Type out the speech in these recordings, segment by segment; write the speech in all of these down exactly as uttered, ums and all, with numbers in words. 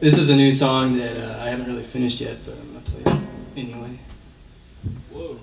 This is a new song that uh, I haven't really finished yet, but I'm gonna play it anyway. Whoa.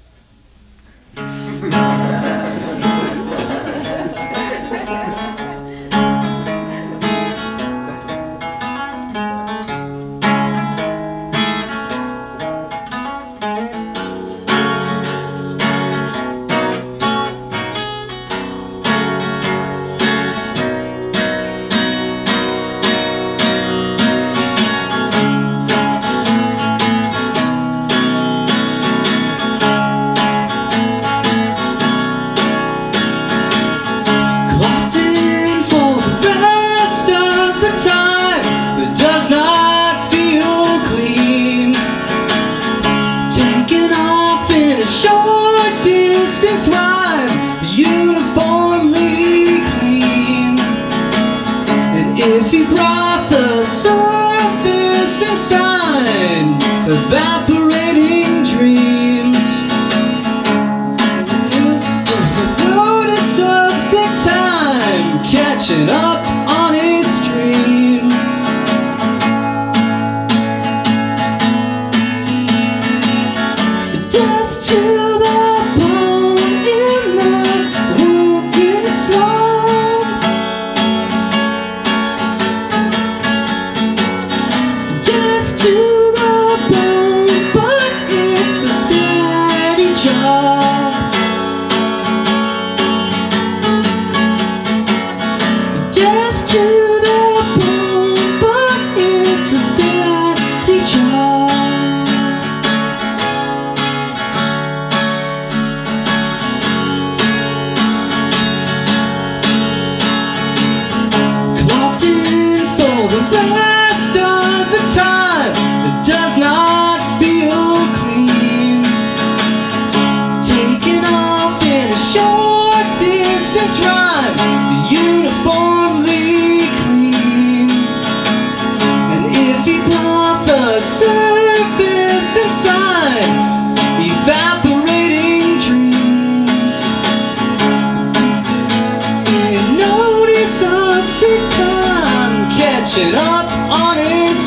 If he brought the surface inside, evaporating dreams, notice of sick time catching up on its dreams. Death to the bone in the wounded slow. To the bone, but it's a steady job. Death to the bone, but it's a steady job. Clocked in for the rest of the time. It does not feel clean. Taking off in a short distance run, uniformly clean. And if he brought the surface inside, evaporating dreams, you notice of sick time catching up on its